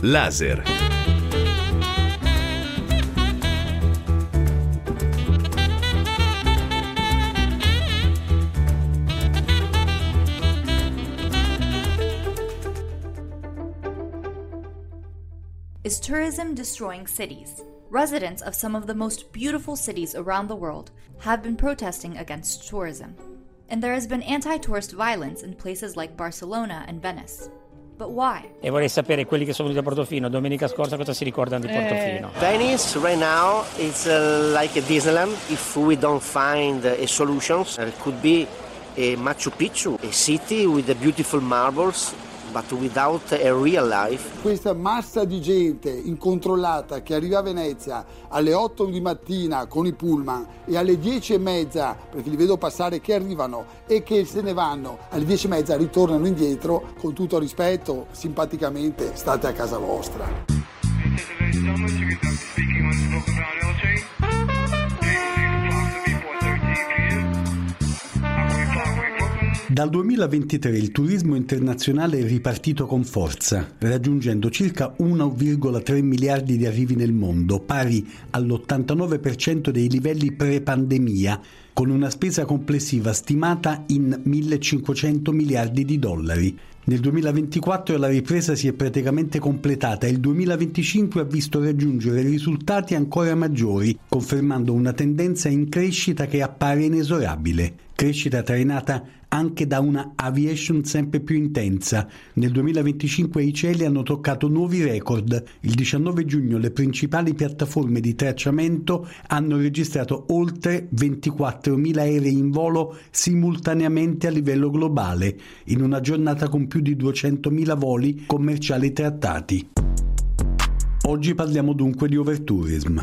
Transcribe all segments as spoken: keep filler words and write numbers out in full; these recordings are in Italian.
Laser. Is tourism destroying cities? Residents of some of the most beautiful cities around the world have been protesting against tourism. And there has been anti-tourist violence in places like Barcelona and Venice. But why? E vorrei sapere quelli che sono venuti a Portofino domenica scorsa cosa si ricordano di Portofino. Eh. Venice right now is uh, like a Disneyland. If we don't find a solution, it could be a Machu Picchu, a city with the beautiful marbles, but without a real life. Questa massa di gente incontrollata che arriva a Venezia alle otto di mattina con i pullman e alle dieci e mezza, perché li vedo passare che arrivano e che se ne vanno, alle dieci e mezza ritornano indietro, con tutto rispetto, simpaticamente, state a casa vostra. Dal duemilaventitré il turismo internazionale è ripartito con forza, raggiungendo circa uno virgola tre miliardi di arrivi nel mondo, pari all'ottantanove per cento dei livelli pre-pandemia, con una spesa complessiva stimata in millecinquecento miliardi di dollari. Nel duemilaventiquattro la ripresa si è praticamente completata e il duemilaventicinque ha visto raggiungere risultati ancora maggiori, confermando una tendenza in crescita che appare inesorabile. Crescita trainata anche da una aviation sempre più intensa. Nel duemilaventicinque i cieli hanno toccato nuovi record. Il diciannove giugno le principali piattaforme di tracciamento hanno registrato oltre ventiquattromila aerei in volo simultaneamente a livello globale, in una giornata con più di duecentomila voli commerciali trattati. Oggi parliamo dunque di overtourism.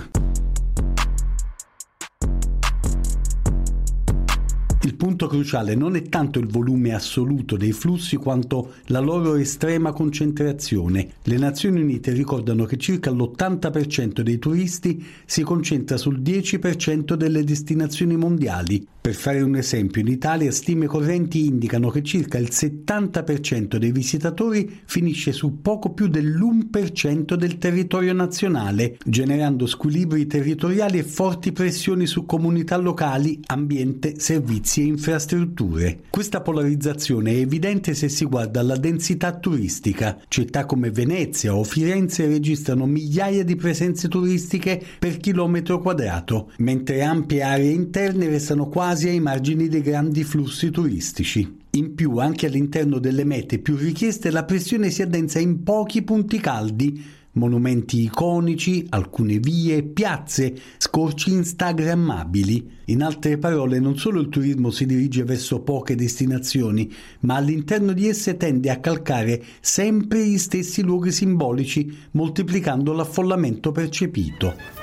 Il punto cruciale non è tanto il volume assoluto dei flussi quanto la loro estrema concentrazione. Le Nazioni Unite ricordano che circa l'ottanta per cento dei turisti si concentra sul dieci per cento delle destinazioni mondiali. Per fare un esempio, in Italia stime correnti indicano che circa il settanta per cento dei visitatori finisce su poco più dell'uno per cento del territorio nazionale, generando squilibri territoriali e forti pressioni su comunità locali, ambiente, servizi e infrastrutture. Questa polarizzazione è evidente se si guarda alla densità turistica. Città come Venezia o Firenze registrano migliaia di presenze turistiche per chilometro quadrato, mentre ampie aree interne restano quasi ai margini dei grandi flussi turistici. In più, anche all'interno delle mete più richieste, la pressione si addensa in pochi punti caldi, monumenti iconici, alcune vie, piazze, scorci instagrammabili. In altre parole, non solo il turismo si dirige verso poche destinazioni, ma all'interno di esse tende a calcare sempre gli stessi luoghi simbolici, moltiplicando l'affollamento percepito.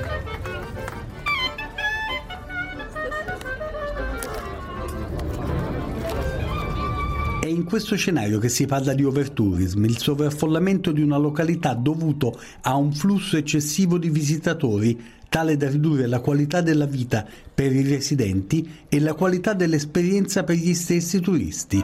È in questo scenario che si parla di overtourism, il sovraffollamento di una località dovuto a un flusso eccessivo di visitatori, tale da ridurre la qualità della vita per i residenti e la qualità dell'esperienza per gli stessi turisti.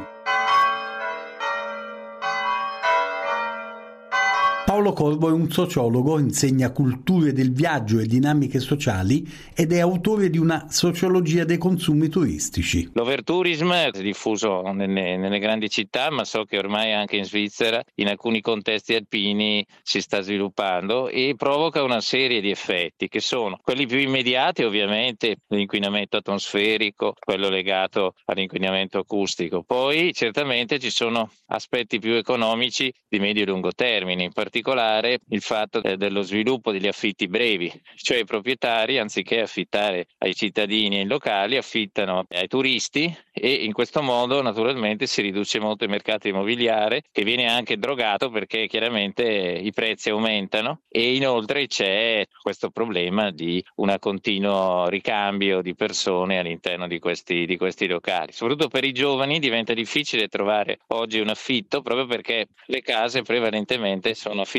Paolo Corbo è un sociologo, insegna culture del viaggio e dinamiche sociali ed è autore di una sociologia dei consumi turistici. L'overtourism è diffuso nelle, nelle grandi città, ma so che ormai anche in Svizzera, in alcuni contesti alpini, si sta sviluppando e provoca una serie di effetti che sono quelli più immediati, ovviamente l'inquinamento atmosferico, quello legato all'inquinamento acustico. Poi certamente ci sono aspetti più economici di medio e lungo termine, in particolare il fatto dello sviluppo degli affitti brevi, cioè i proprietari anziché affittare ai cittadini e ai locali affittano ai turisti e in questo modo naturalmente si riduce molto il mercato immobiliare, che viene anche drogato perché chiaramente i prezzi aumentano e inoltre c'è questo problema di un continuo ricambio di persone all'interno di questi, di questi locali. Soprattutto per i giovani diventa difficile trovare oggi un affitto proprio perché le case prevalentemente sono affittate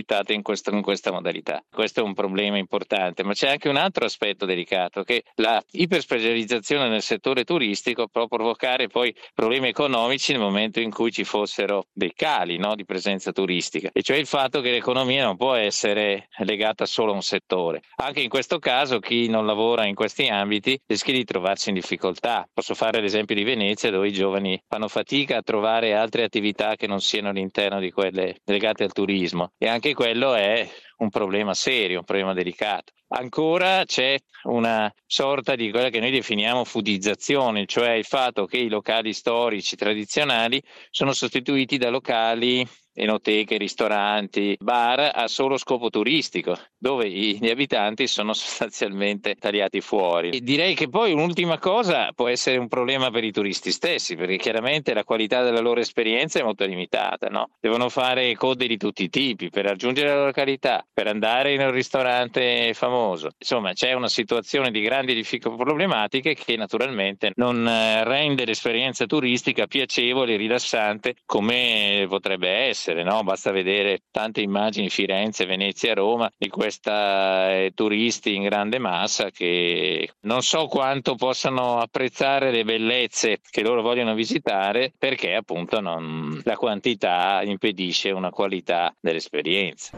profittato in questa, in questa modalità. Questo è un problema importante, ma c'è anche un altro aspetto delicato, che la iperspecializzazione nel settore turistico può provocare poi problemi economici nel momento in cui ci fossero dei cali, no, di presenza turistica, e cioè il fatto che l'economia non può essere legata solo a un settore. Anche in questo caso chi non lavora in questi ambiti rischia di trovarsi in difficoltà. Posso fare l'esempio di Venezia, dove i giovani fanno fatica a trovare altre attività che non siano all'interno di quelle legate al turismo, e anche quello è un problema serio, un problema delicato. Ancora c'è una sorta di quella che noi definiamo foodizzazione, cioè il fatto che i locali storici tradizionali sono sostituiti da locali, enoteche, ristoranti, bar a solo scopo turistico, dove gli abitanti sono sostanzialmente tagliati fuori. E direi che poi un'ultima cosa può essere un problema per i turisti stessi, perché chiaramente la qualità della loro esperienza è molto limitata, no? Devono fare code di tutti i tipi per raggiungere la località, per andare in un ristorante famoso. Insomma, c'è una situazione di grandi difficoltà problematiche che naturalmente non rende l'esperienza turistica piacevole e rilassante come potrebbe essere. No? Basta vedere tante immagini, Firenze, Venezia, Roma, di questa eh, turisti in grande massa che non so quanto possano apprezzare le bellezze che loro vogliono visitare, perché appunto non, la quantità impedisce una qualità dell'esperienza.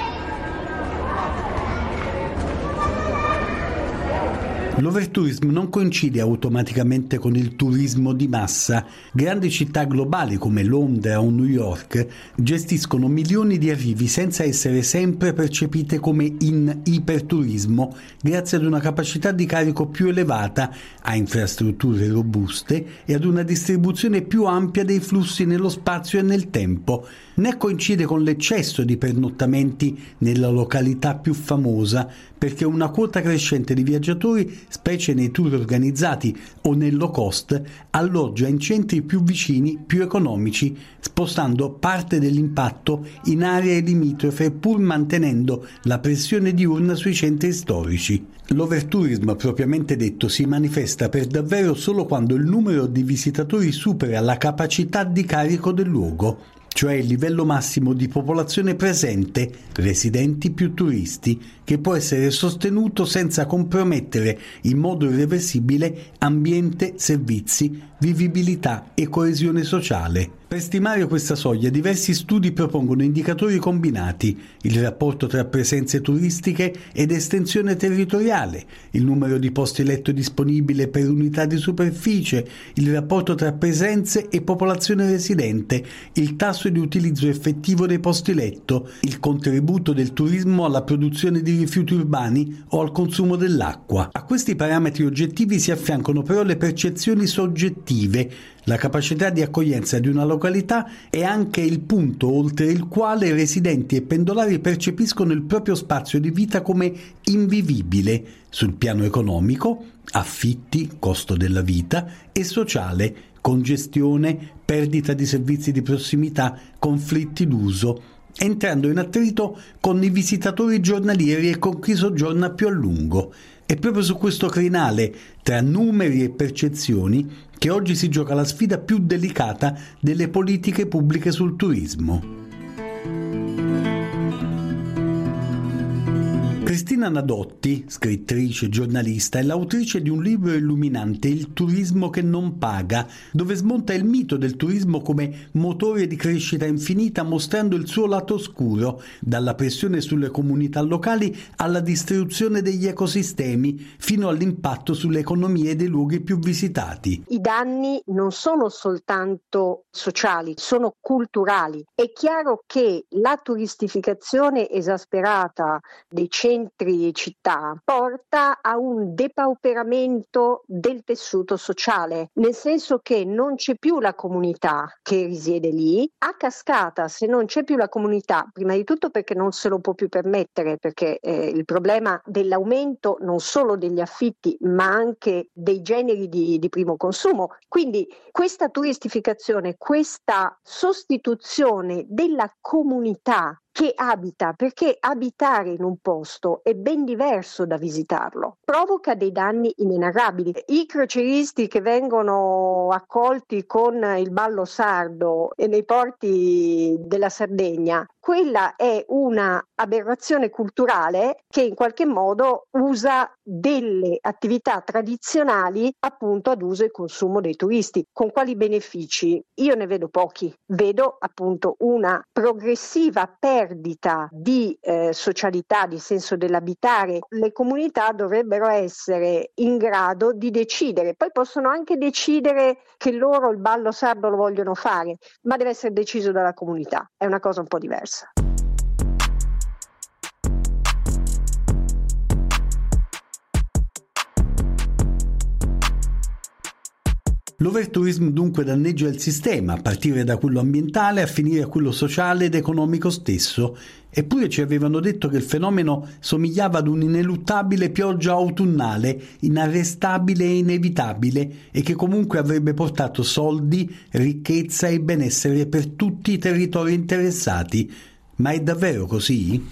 L'overtourism non coincide automaticamente con il turismo di massa. Grandi città globali come Londra o New York gestiscono milioni di arrivi senza essere sempre percepite come in iperturismo, grazie ad una capacità di carico più elevata, a infrastrutture robuste e ad una distribuzione più ampia dei flussi nello spazio e nel tempo. Né coincide con l'eccesso di pernottamenti nella località più famosa, perché una quota crescente di viaggiatori, specie nei tour organizzati o nel low cost, alloggia in centri più vicini, più economici, spostando parte dell'impatto in aree limitrofe pur mantenendo la pressione diurna sui centri storici. L'overtourism propriamente detto si manifesta per davvero solo quando il numero di visitatori supera la capacità di carico del luogo, cioè il livello massimo di popolazione presente, residenti più turisti, che può essere sostenuto senza compromettere in modo irreversibile ambiente, servizi, vivibilità e coesione sociale. Per stimare questa soglia, diversi studi propongono indicatori combinati: il rapporto tra presenze turistiche ed estensione territoriale, il numero di posti letto disponibile per unità di superficie, il rapporto tra presenze e popolazione residente, il tasso di utilizzo effettivo dei posti letto, il contributo del turismo alla produzione di rifiuti urbani o al consumo dell'acqua. A questi parametri oggettivi si affiancano però le percezioni soggettive. La capacità di accoglienza di una località è anche il punto oltre il quale residenti e pendolari percepiscono il proprio spazio di vita come invivibile sul piano economico, affitti, costo della vita, e sociale, congestione, perdita di servizi di prossimità, conflitti d'uso, entrando in attrito con i visitatori giornalieri e con chi soggiorna più a lungo. È proprio su questo crinale, tra numeri e percezioni, che oggi si gioca la sfida più delicata delle politiche pubbliche sul turismo. Cristina Nadotti, scrittrice e giornalista, è l'autrice di un libro illuminante, Il turismo che non paga, dove smonta il mito del turismo come motore di crescita infinita, mostrando il suo lato oscuro, dalla pressione sulle comunità locali alla distruzione degli ecosistemi, fino all'impatto sulle economie dei luoghi più visitati. I danni non sono soltanto sociali, sono culturali. È chiaro che la turistificazione esasperata dei centri e città porta a un depauperamento del tessuto sociale, nel senso che non c'è più la comunità che risiede lì. A cascata, se non c'è più la comunità, prima di tutto perché non se lo può più permettere, perché eh, il problema dell'aumento non solo degli affitti ma anche dei generi di, di primo consumo, quindi questa turistificazione, questa sostituzione della comunità che abita, perché abitare in un posto è ben diverso da visitarlo, provoca dei danni inenarrabili. I crocieristi che vengono accolti con il ballo sardo e nei porti della Sardegna, quella è una aberrazione culturale che in qualche modo usa delle attività tradizionali appunto ad uso e consumo dei turisti. Con quali benefici? Io ne vedo pochi. Vedo appunto una progressiva perdita di eh, socialità, di senso dell'abitare. Le comunità dovrebbero essere in grado di decidere, poi possono anche decidere che loro il ballo sardo lo vogliono fare, ma deve essere deciso dalla comunità, è una cosa un po' diversa. L'overtourism dunque danneggia il sistema, a partire da quello ambientale a finire a quello sociale ed economico stesso, eppure ci avevano detto che il fenomeno somigliava ad un'ineluttabile pioggia autunnale, inarrestabile e inevitabile, e che comunque avrebbe portato soldi, ricchezza e benessere per tutti i territori interessati. Ma è davvero così?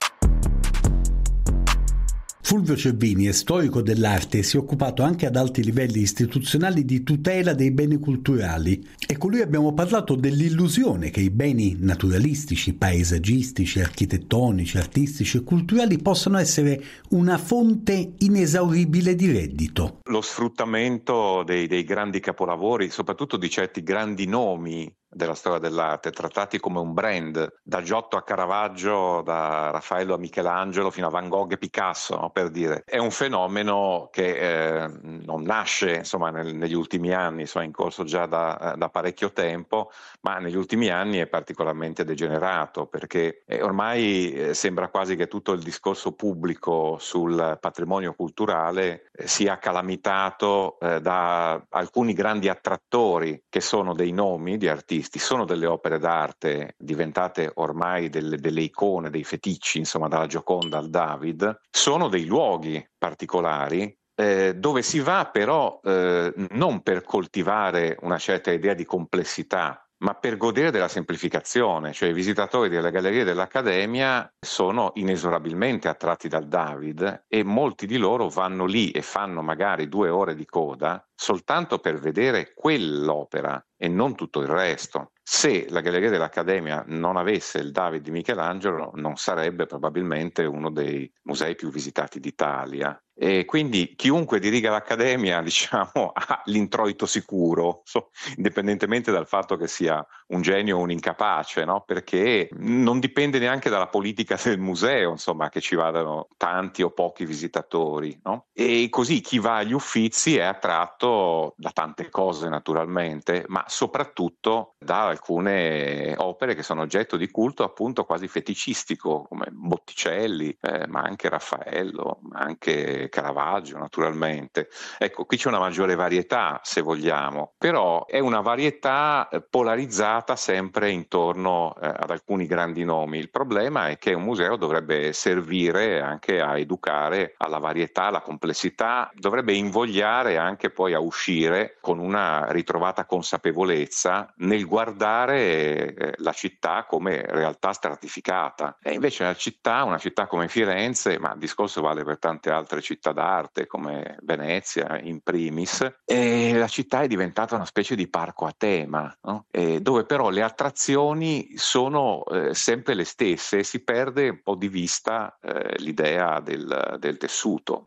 Fulvio Cervini è storico dell'arte e si è occupato anche ad alti livelli istituzionali di tutela dei beni culturali, e con lui abbiamo parlato dell'illusione che i beni naturalistici, paesaggistici, architettonici, artistici e culturali possano essere una fonte inesauribile di reddito. Lo sfruttamento dei, dei grandi capolavori, soprattutto di certi grandi nomi della storia dell'arte, trattati come un brand, da Giotto a Caravaggio, da Raffaello a Michelangelo fino a Van Gogh e Picasso, no, per dire. È un fenomeno che eh, non nasce insomma nel, negli ultimi anni, insomma, è in corso già da, da parecchio tempo, ma negli ultimi anni è particolarmente degenerato, perché eh, ormai eh, sembra quasi che tutto il discorso pubblico sul patrimonio culturale eh, sia calamitato eh, da alcuni grandi attrattori che sono dei nomi di artisti, sono delle opere d'arte diventate ormai delle, delle icone, dei feticci, insomma, dalla Gioconda al David, sono dei luoghi particolari eh, dove si va però eh, non per coltivare una certa idea di complessità, ma per godere della semplificazione. Cioè i visitatori delle gallerie dell'Accademia sono inesorabilmente attratti dal David e molti di loro vanno lì e fanno magari due ore di coda soltanto per vedere quell'opera e non tutto il resto. Se la Galleria dell'Accademia non avesse il David di Michelangelo, non sarebbe probabilmente uno dei musei più visitati d'Italia. E quindi chiunque diriga l'Accademia, diciamo, ha l'introito sicuro, so, indipendentemente dal fatto che sia un genio o un incapace, no? Perché non dipende neanche dalla politica del museo, insomma, che ci vadano tanti o pochi visitatori, no? E così chi va agli Uffizi è attratto da tante cose, naturalmente, ma soprattutto da alcune opere che sono oggetto di culto appunto quasi feticistico, come Botticelli, eh, ma anche Raffaello, ma anche Caravaggio, naturalmente. Ecco, qui c'è una maggiore varietà, se vogliamo, però è una varietà polarizzata sempre intorno eh, ad alcuni grandi nomi. Il problema è che un museo dovrebbe servire anche a educare alla varietà, alla complessità, dovrebbe invogliare anche poi a uscire con una ritrovata consapevolezza nel guardare eh, la città come realtà stratificata. E invece la città, una città come Firenze, ma il discorso vale per tante altre città d'arte come Venezia in primis, e la città è diventata una specie di parco a tema, no? E dove però le attrazioni sono eh, sempre le stesse e si perde un po' di vista eh, l'idea del, del tessuto.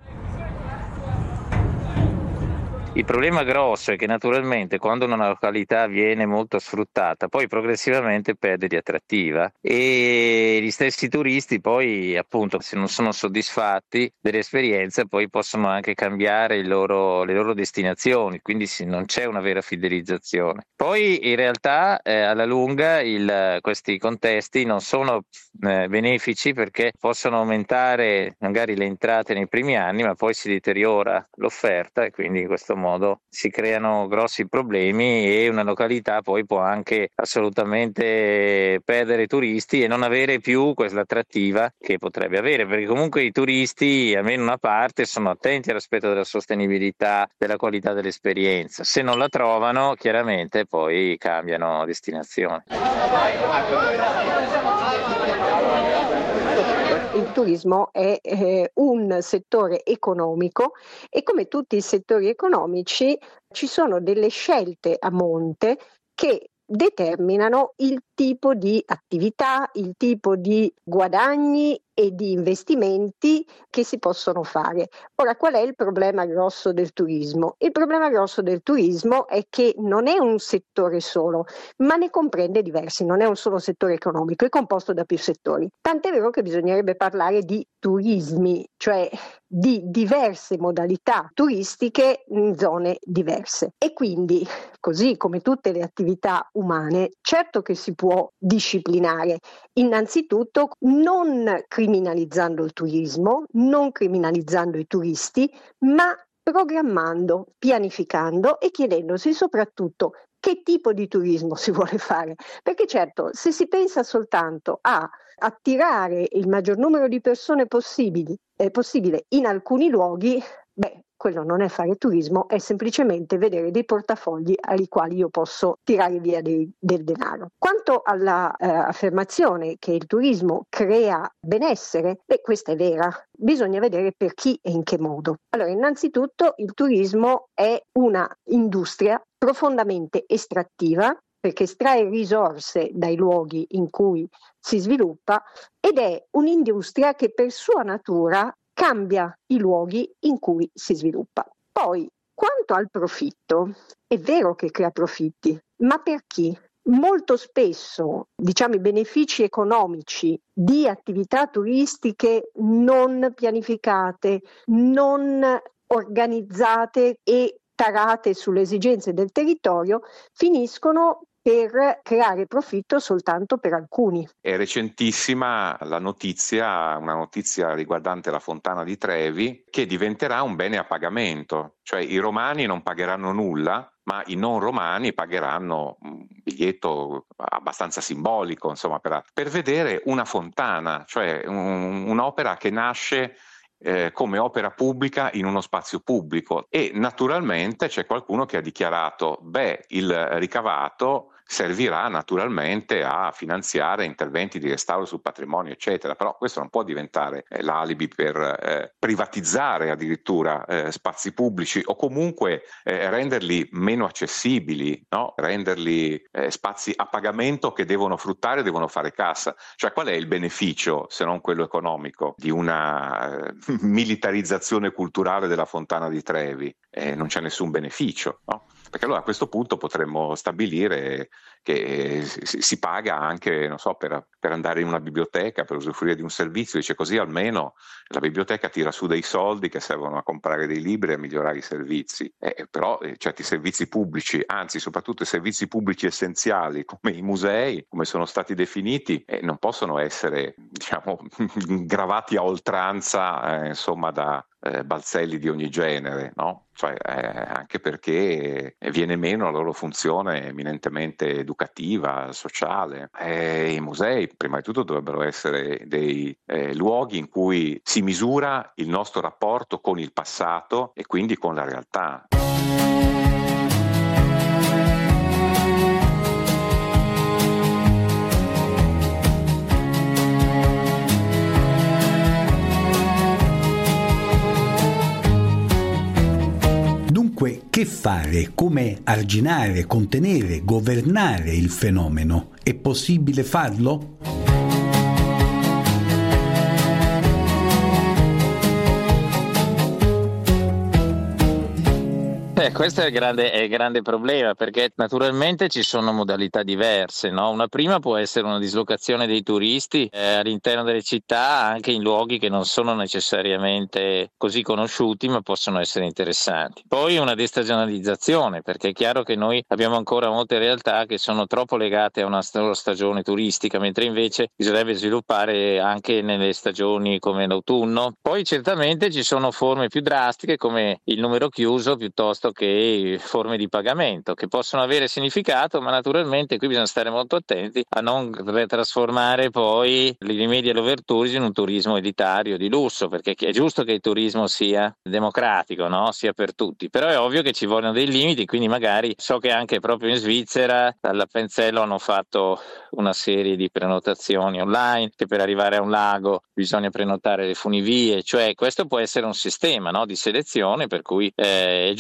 Il problema grosso è che naturalmente quando una località viene molto sfruttata, poi progressivamente perde di attrattiva e gli stessi turisti poi, appunto, se non sono soddisfatti dell'esperienza, poi possono anche cambiare il loro, le loro destinazioni, quindi non c'è una vera fidelizzazione. Poi in realtà eh, alla lunga il, questi contesti non sono eh, benefici, perché possono aumentare magari le entrate nei primi anni, ma poi si deteriora l'offerta e quindi in questo modo si creano grossi problemi e una località poi può anche assolutamente perdere turisti e non avere più quell'attrattiva che potrebbe avere, perché comunque i turisti, almeno una parte, sono attenti all'aspetto della sostenibilità, della qualità dell'esperienza. Se non la trovano, chiaramente poi cambiano destinazione. Il turismo è eh, un settore economico e come tutti i settori economici ci sono delle scelte a monte che determinano il tipo di attività, il tipo di guadagni e di investimenti che si possono fare. Ora, qual è il problema grosso del turismo? Il problema grosso del turismo è che non è un settore solo, ma ne comprende diversi, non è un solo settore economico, è composto da più settori. Tant'è vero che bisognerebbe parlare di turismi, cioè di diverse modalità turistiche in zone diverse. E quindi, così come tutte le attività umane, certo che si può disciplinare, innanzitutto non criminalizzando il turismo, non criminalizzando i turisti, ma programmando, pianificando e chiedendosi soprattutto che tipo di turismo si vuole fare. Perché certo, se si pensa soltanto a attirare il maggior numero di persone possibili, eh, possibile in alcuni luoghi, beh, quello non è fare turismo, è semplicemente vedere dei portafogli ai quali io posso tirare via dei, del denaro. Quanto alla eh, affermazione che il turismo crea benessere, beh, questa è vera. Bisogna vedere per chi e in che modo. Allora, innanzitutto il turismo è una industria profondamente estrattiva, perché estrae risorse dai luoghi in cui si sviluppa, ed è un'industria che per sua natura cambia i luoghi in cui si sviluppa. Poi, quanto al profitto, è vero che crea profitti, ma per chi? Molto spesso, diciamo, i benefici economici di attività turistiche non pianificate, non organizzate e tarate sulle esigenze del territorio finiscono per creare profitto soltanto per alcuni. È recentissima la notizia, una notizia riguardante la Fontana di Trevi, che diventerà un bene a pagamento, cioè i romani non pagheranno nulla, ma i non romani pagheranno un biglietto abbastanza simbolico, insomma, per, per vedere una fontana, cioè un, un'opera che nasce Eh, come opera pubblica in uno spazio pubblico. E naturalmente c'è qualcuno che ha dichiarato beh, il ricavato servirà naturalmente a finanziare interventi di restauro sul patrimonio, eccetera, però questo non può diventare eh, l'alibi per eh, privatizzare addirittura eh, spazi pubblici o comunque eh, renderli meno accessibili, no? renderli eh, spazi a pagamento che devono fruttare, devono fare cassa. Cioè, qual è il beneficio, se non quello economico, di una eh, militarizzazione culturale della Fontana di Trevi? Eh, non c'è nessun beneficio, no? Perché allora a questo punto potremmo stabilire che si paga anche, non so, per, per andare in una biblioteca, per usufruire di un servizio, dice così almeno la biblioteca tira su dei soldi che servono a comprare dei libri e a migliorare i servizi. Eh, però eh, certi servizi pubblici, anzi soprattutto i servizi pubblici essenziali come i musei, come sono stati definiti, eh, non possono essere, diciamo, gravati a oltranza, eh, insomma, da Eh, balzelli di ogni genere, no? Cioè, eh, anche perché viene meno la loro funzione eminentemente educativa, sociale. Eh, I musei, prima di tutto, dovrebbero essere dei eh, luoghi in cui si misura il nostro rapporto con il passato e quindi con la realtà. Che fare? Come arginare, contenere, governare il fenomeno? È possibile farlo? Eh, questo è il grande, è il grande problema, perché naturalmente ci sono modalità diverse, no? Una prima può essere una dislocazione dei turisti eh, all'interno delle città, anche in luoghi che non sono necessariamente così conosciuti, ma possono essere interessanti. Poi una destagionalizzazione, perché è chiaro che noi abbiamo ancora molte realtà che sono troppo legate a una stagione turistica, mentre invece bisognerebbe sviluppare anche nelle stagioni come l'autunno. Poi certamente ci sono forme più drastiche come il numero chiuso piuttosto che forme di pagamento che possono avere significato, ma naturalmente qui bisogna stare molto attenti a non trasformare poi i rimedi all'overtourism in un turismo elitario di lusso, perché è giusto che il turismo sia democratico, no? Sia per tutti, però è ovvio che ci vogliono dei limiti, quindi magari so che anche proprio in Svizzera dall'Appenzello hanno fatto una serie di prenotazioni online, che per arrivare a un lago bisogna prenotare le funivie, cioè questo può essere un sistema, no? Di selezione per cui eh, è giusto anche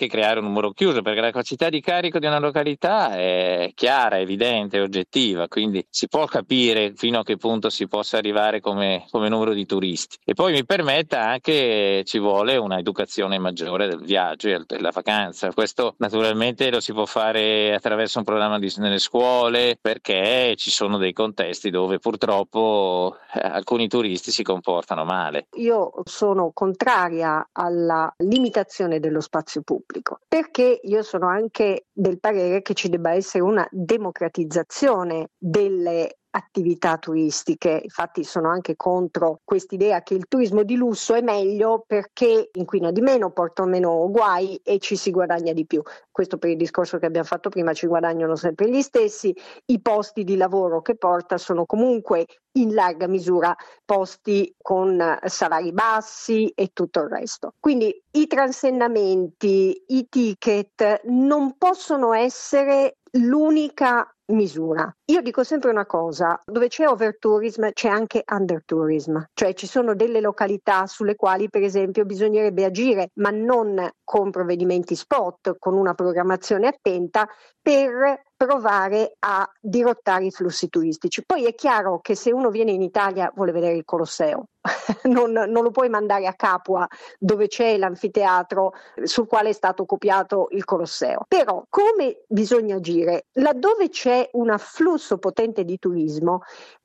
che creare un numero chiuso, perché la capacità di carico di una località è chiara, evidente, oggettiva, quindi si può capire fino a che punto si possa arrivare come, come numero di turisti. E poi mi permetta anche, ci vuole una educazione maggiore del viaggio e della vacanza. Questo naturalmente lo si può fare attraverso un programma di, nelle scuole, perché ci sono dei contesti dove purtroppo eh, alcuni turisti si comportano male. Io sono contraria alla limitazione dello spazio pubblico, perché io sono anche del parere che ci debba essere una democratizzazione delle attività turistiche. Infatti sono anche contro quest'idea che il turismo di lusso è meglio perché inquina di meno, porta meno guai e ci si guadagna di più. Questo per il discorso che abbiamo fatto prima, ci guadagnano sempre gli stessi, i posti di lavoro che porta sono comunque in larga misura posti con salari bassi e tutto il resto. Quindi i transennamenti, i ticket non possono essere l'unica misura. Io dico sempre una cosa: dove c'è overtourism c'è anche undertourism, cioè ci sono delle località sulle quali per esempio bisognerebbe agire, ma non con provvedimenti spot, con una programmazione attenta per provare a dirottare i flussi turistici. Poi è chiaro che se uno viene in Italia vuole vedere il Colosseo, non, non lo puoi mandare a Capua dove c'è l'anfiteatro sul quale è stato copiato il Colosseo. Però come bisogna agire? Laddove c'è un afflusso potente di turismo,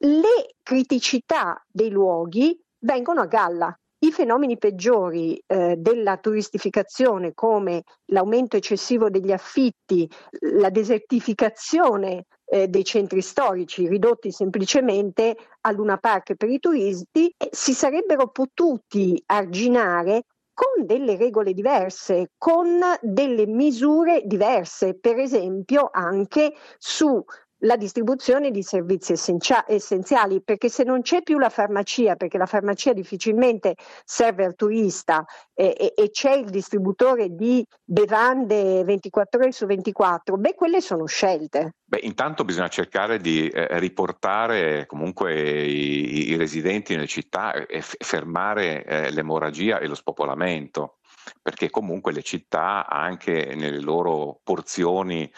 le criticità dei luoghi vengono a galla. I fenomeni peggiori eh, della turistificazione, come l'aumento eccessivo degli affitti, la desertificazione eh, dei centri storici ridotti semplicemente a Luna Park per i turisti, eh, si sarebbero potuti arginare con delle regole diverse, con delle misure diverse, per esempio anche su la distribuzione di servizi essenziali, essenziali, perché se non c'è più la farmacia, perché la farmacia difficilmente serve al turista eh, e, e c'è il distributore di bevande ventiquattro ore su ventiquattro, beh, quelle sono scelte. Beh, intanto bisogna cercare di eh, riportare comunque i, i residenti nelle città e f- fermare eh, l'emorragia e lo spopolamento, perché comunque le città, anche nelle loro porzioni,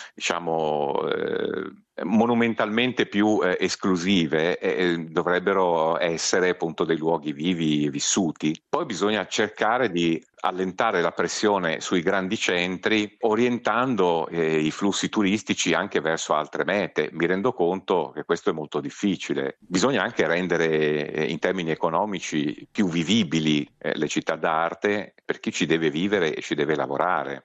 diciamo, eh, monumentalmente più eh, esclusive, eh, dovrebbero essere appunto dei luoghi vivi e vissuti. Poi bisogna cercare di allentare la pressione sui grandi centri, orientando eh, i flussi turistici anche verso altre mete. Mi rendo conto che questo è molto difficile. Bisogna anche rendere eh, in termini economici più vivibili eh, le città d'arte per chi ci deve vivere e ci deve lavorare.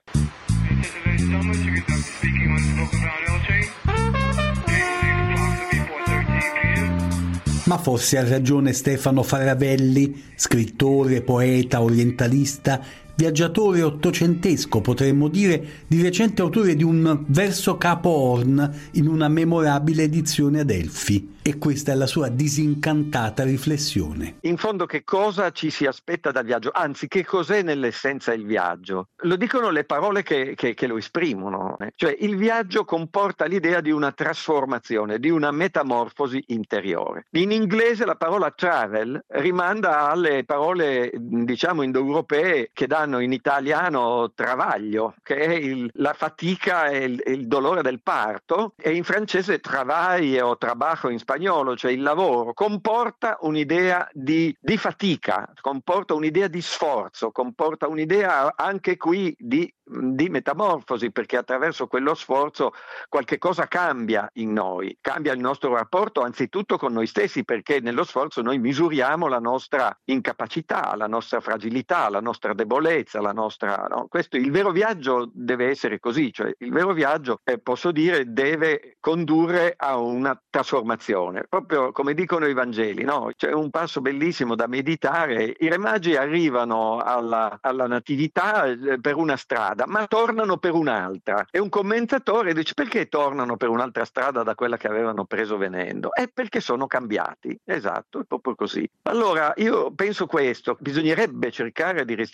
Ma forse ha ragione Stefano Faravelli, scrittore, poeta, orientalista, viaggiatore ottocentesco, potremmo dire, di recente autore di un verso capo Horn in una memorabile edizione Adelphi. E questa è la sua disincantata riflessione. In fondo, che cosa ci si aspetta dal viaggio? Anzi, che cos'è nell'essenza il viaggio? Lo dicono le parole che, che, che lo esprimono. Eh? Cioè, il viaggio comporta l'idea di una trasformazione, di una metamorfosi interiore. In inglese la parola travel rimanda alle parole, diciamo, indoeuropee che danno in italiano travaglio, che è il, la fatica e il, il dolore del parto, e in francese travail o trabajo in spagnolo, cioè il lavoro, comporta un'idea di, di fatica, comporta un'idea di sforzo, comporta un'idea anche qui di, di metamorfosi, perché attraverso quello sforzo qualche cosa cambia in noi, cambia il nostro rapporto anzitutto con noi stessi, perché nello sforzo noi misuriamo la nostra incapacità, la nostra fragilità, la nostra debolezza, la nostra, no? Questo, il vero viaggio deve essere così, cioè il vero viaggio, eh, posso dire, deve condurre a una trasformazione. Proprio come dicono i Vangeli, no? C'è un passo bellissimo da meditare. I re magi arrivano alla, alla natività per una strada, ma tornano per un'altra. E un commentatore dice: perché tornano per un'altra strada da quella che avevano preso venendo? È perché sono cambiati. Esatto, è proprio così. Allora io penso questo: bisognerebbe cercare di restituire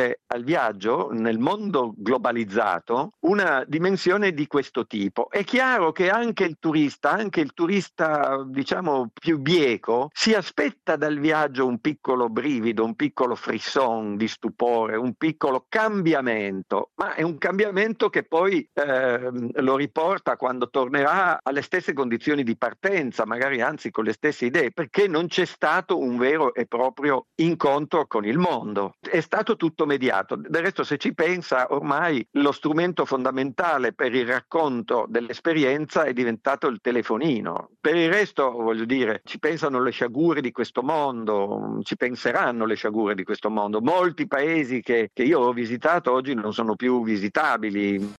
dare al viaggio nel mondo globalizzato una dimensione di questo tipo. È chiaro che anche il turista, anche il turista diciamo più bieco, si aspetta dal viaggio un piccolo brivido, un piccolo frisson di stupore, un piccolo cambiamento, ma è un cambiamento che poi eh, lo riporta quando tornerà alle stesse condizioni di partenza, magari anzi con le stesse idee, perché non c'è stato un vero e proprio incontro con il mondo. È stato tutto mediato. Del resto, se ci pensa, ormai lo strumento fondamentale per il racconto dell'esperienza è diventato il telefonino. Per il resto, voglio dire, ci pensano le sciagure di questo mondo, ci penseranno le sciagure di questo mondo. Molti paesi che, che io ho visitato oggi non sono più visitabili.